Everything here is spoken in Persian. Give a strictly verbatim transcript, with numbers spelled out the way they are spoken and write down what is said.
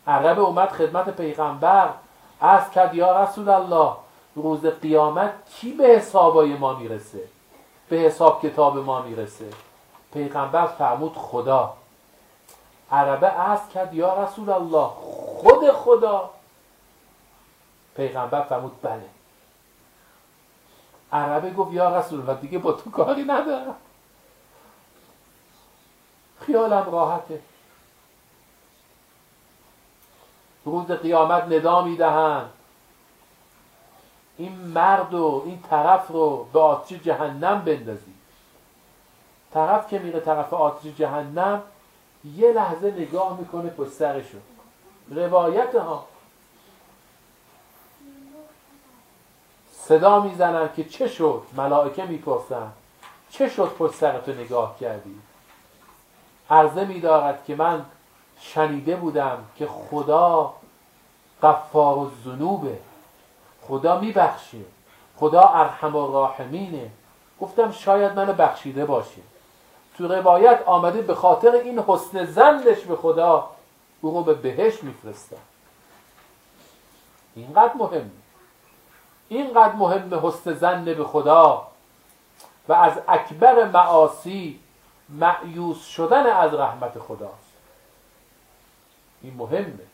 عرب اومد خدمت پیغمبر، عرض کرد یا رسول الله روز قیامت کی به حسابای ما میرسه، به حساب کتاب ما میرسه؟ پیغمبر فرمود خدا. عربه عرض کرد یا رسول الله خود خدا؟ پیغمبر فرمود بله. عربه گفت یا رسول الله دیگه با تو کاری ندارم، خیالم راحته. روز قیامت ندا میدهند این مرد و این طرف رو به آتش جهنم بندازید. طرف که میره طرف آتش جهنم یه لحظه نگاه میکنه پشت سرشو. روایت ها صدا میزنن که چه شد؟ ملائکه میپرسن چه شد پشت سرتو نگاه کردی؟ عرضه میدارد که من شنیده بودم که خدا غفار الذنوبه، خدا میبخشه، خدا ارحم الراحمینه. گفتم شاید منو بخشیده باشه. تو روایت آمده به خاطر این حسن ظنش به خدا او رو به بهشت میفرستن. اینقدر مهمه، اینقدر مهمه حسن ظن به خدا و از اکبر معاصی مأیوس شدن از رحمت خداست. این مهمه.